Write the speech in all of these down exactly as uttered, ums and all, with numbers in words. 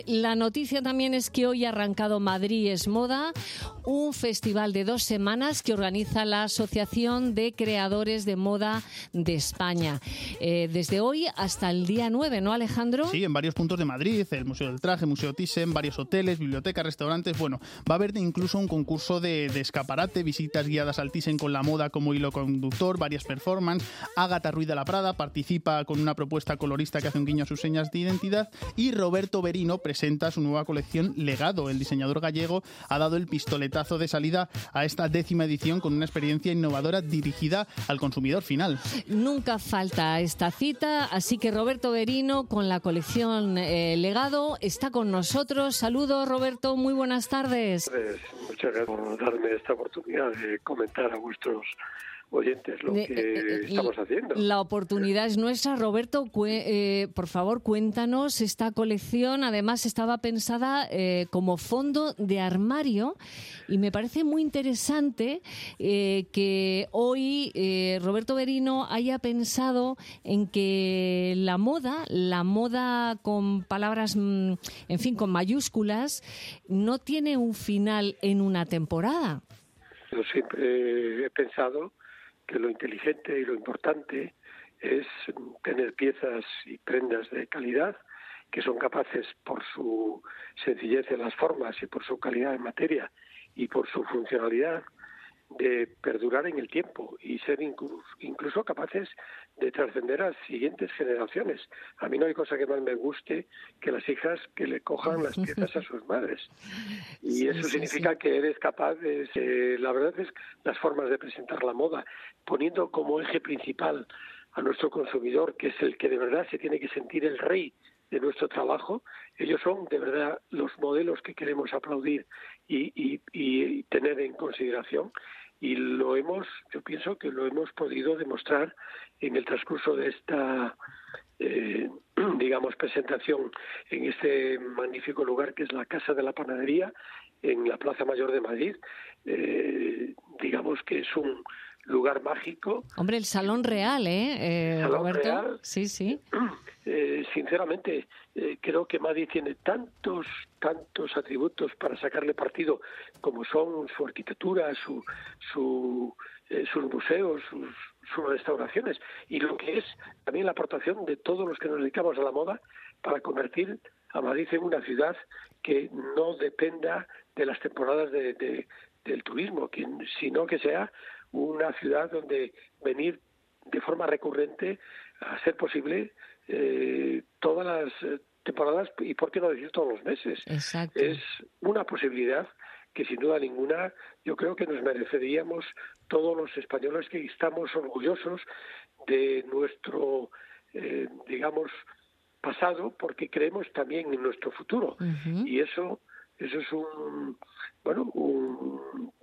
La noticia también es que hoy ha arrancado Madrid es Moda, un festival de dos semanas que organiza la Asociación de Creadores de Moda de España. Eh, desde hoy hasta el día nueve, ¿no, Alejandro? Sí, en varios puntos de Madrid, el Museo del Traje, Museo Thyssen, varios hoteles, bibliotecas, restaurantes. Bueno, va a haber incluso un concurso de, de escaparate, visitas guiadas al Thyssen con la moda como hilo conductor, varias performances. Ágata Ruiz de la Prada participa con una propuesta colorista que hace un guiño a sus señas de identidad, y Roberto Berino presenta su nueva colección Legado. El diseñador gallego ha dado el pistoletazo de salida a esta décima edición con una experiencia innovadora dirigida al consumidor final. Nunca falta esta cita, así que Roberto Berino con la colección eh, Legado está con nosotros. Saludos, Roberto, muy buenas tardes. Pues, muchas gracias por darme esta oportunidad de comentar a vuestros oyentes lo que eh, estamos haciendo. La oportunidad es nuestra. Roberto, cu- eh, por favor, cuéntanos. Esta colección además estaba pensada eh, como fondo de armario, y me parece muy interesante eh, que hoy eh, Roberto Berino haya pensado en que la moda, la moda con palabras, en fin, con mayúsculas, no tiene un final en una temporada. Yo siempre he pensado que lo inteligente y lo importante es tener piezas y prendas de calidad que son capaces, por su sencillez en las formas y por su calidad en materia y por su funcionalidad, de perdurar en el tiempo y ser incluso, incluso capaces de trascender a las siguientes generaciones. A mí no hay cosa que más me guste que las hijas que le cojan las piezas a sus madres. Y sí, eso sí, significa sí. que eres capaz de... Eh, la verdad es las formas de presentar la moda, poniendo como eje principal a nuestro consumidor, que es el que de verdad se tiene que sentir el rey de nuestro trabajo. Ellos son de verdad los modelos que queremos aplaudir y, y, y tener en consideración, y lo hemos, yo pienso que lo hemos podido demostrar en el transcurso de esta eh, digamos presentación en este magnífico lugar que es la Casa de la Panadería en la Plaza Mayor de Madrid. Eh, digamos que es un lugar mágico. Hombre, el Salón Real, ¿eh, eh Salón Roberto? Real, sí, sí. Eh, sinceramente, eh, creo que Madrid tiene tantos, tantos atributos para sacarle partido, como son su arquitectura, su, su, eh, sus museos, sus, sus restauraciones, y lo que es también la aportación de todos los que nos dedicamos a la moda para convertir a Madrid en una ciudad que no dependa de las temporadas de, de, del turismo, que, sino que sea una ciudad donde venir de forma recurrente, a ser posible, eh, todas las temporadas y, por qué no decir, todos los meses. Exacto. Es una posibilidad que, sin duda ninguna, yo creo que nos mereceríamos todos los españoles, que estamos orgullosos de nuestro, eh, digamos, pasado, porque creemos también en nuestro futuro. Uh-huh. Y eso, eso es un, bueno, un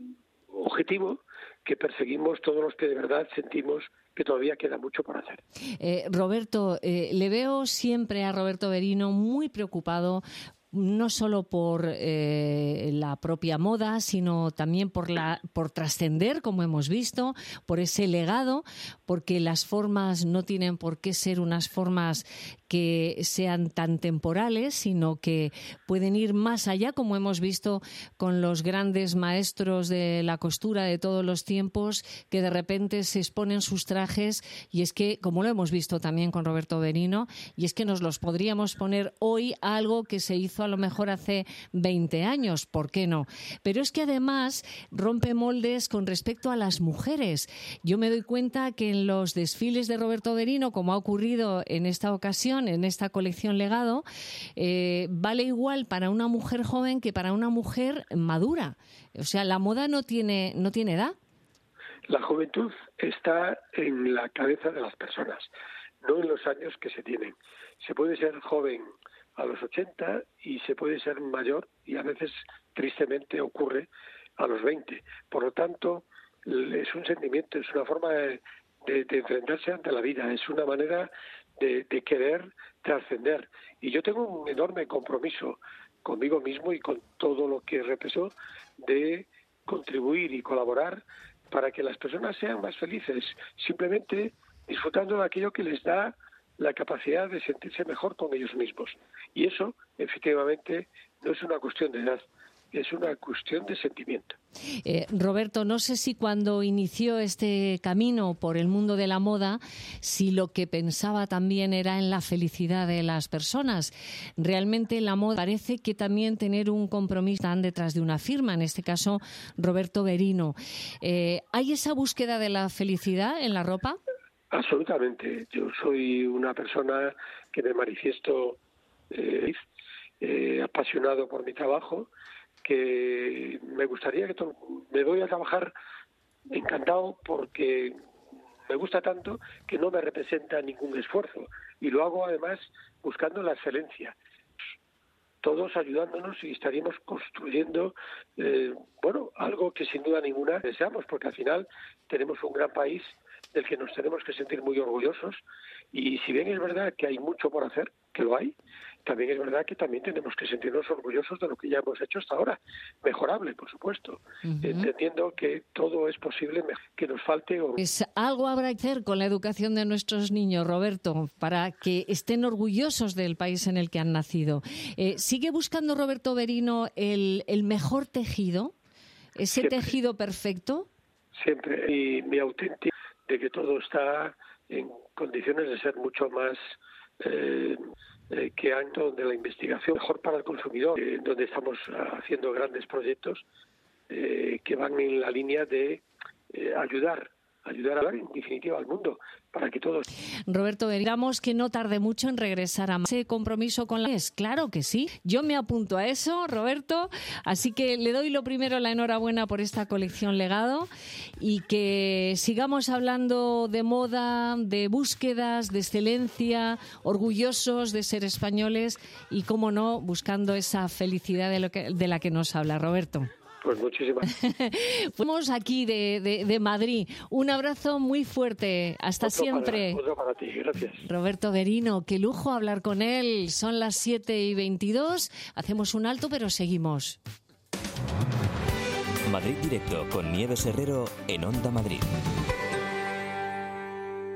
objetivo que perseguimos todos los que de verdad sentimos que todavía queda mucho por hacer. Eh, Roberto, eh, le veo siempre a Roberto Berino muy preocupado, no solo por eh, la propia moda, sino también por la por trascender, como hemos visto, por ese legado, porque las formas no tienen por qué ser unas formas que sean tan temporales, sino que pueden ir más allá, como hemos visto con los grandes maestros de la costura de todos los tiempos, que de repente se exponen sus trajes, y es que, como lo hemos visto también con Roberto Berino, y es que nos los podríamos poner hoy a algo que se hizo a lo mejor hace veinte años, ¿por qué no? Pero es que además rompe moldes con respecto a las mujeres. Yo me doy cuenta que en los desfiles de Roberto Berino, como ha ocurrido en esta ocasión, en esta colección Legado, eh, vale igual para una mujer joven que para una mujer madura. O sea, la moda no tiene, no tiene edad. La juventud está en la cabeza de las personas, no en los años que se tienen. Se puede ser joven a los ochenta y se puede ser mayor, y a veces tristemente ocurre a los veinte. Por lo tanto, es un sentimiento, es una forma de, de, de enfrentarse ante la vida, es una manera de, de querer trascender. Y yo tengo un enorme compromiso conmigo mismo y con todo lo que represento de contribuir y colaborar para que las personas sean más felices, simplemente disfrutando de aquello que les da la capacidad de sentirse mejor con ellos mismos. Y eso efectivamente no es una cuestión de edad, es una cuestión de sentimiento. Eh, Roberto, no sé si cuando inició este camino por el mundo de la moda, si lo que pensaba también era en la felicidad de las personas. Realmente la moda parece que también tener un compromiso tan detrás de una firma, en este caso Roberto Berino. Eh, ¿Hay esa búsqueda de la felicidad en la ropa? Absolutamente. Yo soy una persona que me manifiesto eh, eh, apasionado por mi trabajo, que me gustaría que to- me voy a trabajar encantado porque me gusta tanto que no me representa ningún esfuerzo y lo hago además buscando la excelencia, todos ayudándonos y estaríamos construyendo eh, bueno, algo que sin duda ninguna deseamos, porque al final tenemos un gran país del que nos tenemos que sentir muy orgullosos, y si bien es verdad que hay mucho por hacer, que lo hay, también es verdad que también tenemos que sentirnos orgullosos de lo que ya hemos hecho hasta ahora. Mejorable, por supuesto, uh-huh. entendiendo que todo es posible, que nos falte... O... Pues algo habrá que hacer con la educación de nuestros niños, Roberto, para que estén orgullosos del país en el que han nacido. Eh, ¿Sigue buscando Roberto Berino el, el mejor tejido? ¿Ese Siempre. tejido perfecto? Siempre. Y mi auténtico de que todo está en condiciones de ser mucho más... Eh, eh, que han donde la investigación mejor para el consumidor, eh, donde estamos haciendo grandes proyectos eh, que van en la línea de eh, ayudar, ayudar a, en definitiva al mundo, para que todos... Roberto, digamos que no tarde mucho en regresar a ese compromiso con la... Es claro que sí, yo me apunto a eso, Roberto, así que le doy lo primero la enhorabuena por esta colección Legado y que sigamos hablando de moda, de búsquedas, de excelencia, orgullosos de ser españoles y, cómo no, buscando esa felicidad de, lo que, de la que nos habla, Roberto. Pues muchísimas. Fuimos aquí de, de, de Madrid. Un abrazo muy fuerte. Hasta otro siempre. Para, otro para ti. Gracias. Roberto Berino, qué lujo hablar con él. Son las siete y veintidós. Hacemos un alto, pero seguimos. Madrid Directo con Nieves Herrero en Onda Madrid.